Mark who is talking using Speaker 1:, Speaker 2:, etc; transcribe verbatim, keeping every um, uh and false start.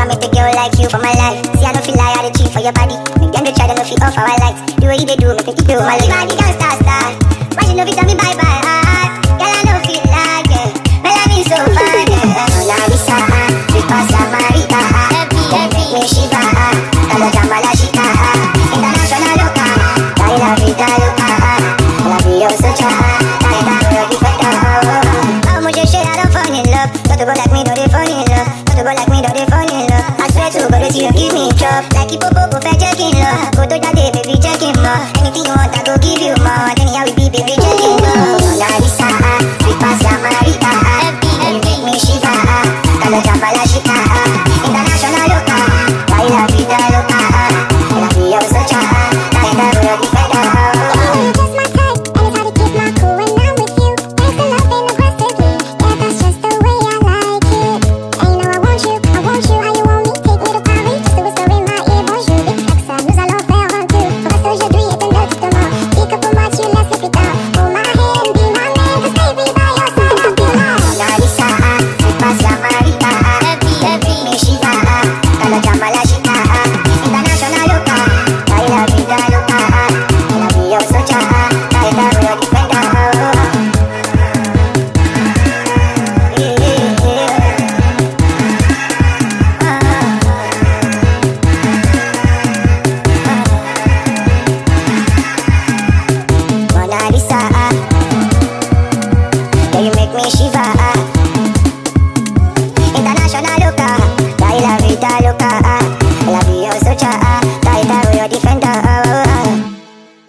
Speaker 1: meet a girl like you for my life. See, I don't feel like I dey cheat for your body. Make them dey try, them no feel off our lights. The way you dey do, make me keep you my life. Body girl star star. Why you no fit tell me bye bye? Ah, girl I no feel like it. Well I mean so fine. Yeah. La visa, because I'm Marita. Them make me shiva. Kalo jamala shika. International loca. I love it, I love it. Love you so cha. I love you better. How much you share? I don't fall in love. Don't go like me, don't they fall in love. Don't go like me, don't they fall in love. I swear to God, you give me job. Like hippo, go fetch checking love. Go to that day, baby, checking more. Anything you want, I go give you more.